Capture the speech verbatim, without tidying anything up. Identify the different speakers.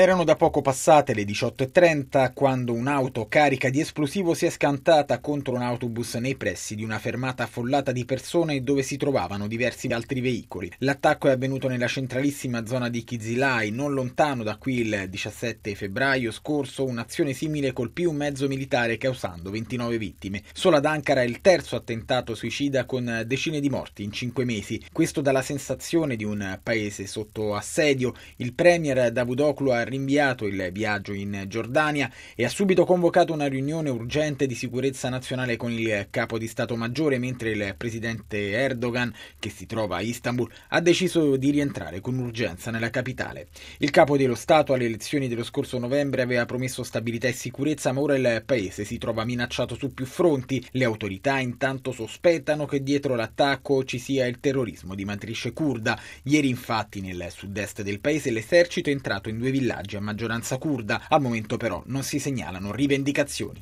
Speaker 1: Erano da poco passate le diciotto e trenta quando un'auto carica di esplosivo si è scantata contro un autobus nei pressi di una fermata affollata di persone dove si trovavano diversi altri veicoli. L'attacco è avvenuto nella centralissima zona di Kizilay, non lontano da qui. Il diciassette febbraio scorso un'azione simile colpì un mezzo militare causando ventinove vittime. Solo ad Ankara è il terzo attentato suicida con decine di morti in cinque mesi. Questo dà la sensazione di un paese sotto assedio. Il premier Davutoglu ha rinviato il viaggio in Giordania e ha subito convocato una riunione urgente di sicurezza nazionale con il capo di Stato Maggiore, mentre il presidente Erdogan, che si trova a Istanbul, ha deciso di rientrare con urgenza nella capitale. Il capo dello Stato alle elezioni dello scorso novembre aveva promesso stabilità e sicurezza, ma ora il paese si trova minacciato su più fronti. Le autorità intanto sospettano che dietro l'attacco ci sia il terrorismo di matrice curda. Ieri infatti nel sud-est del paese l'esercito è entrato in due villaggi a maggioranza curda. Al momento però non si segnalano rivendicazioni.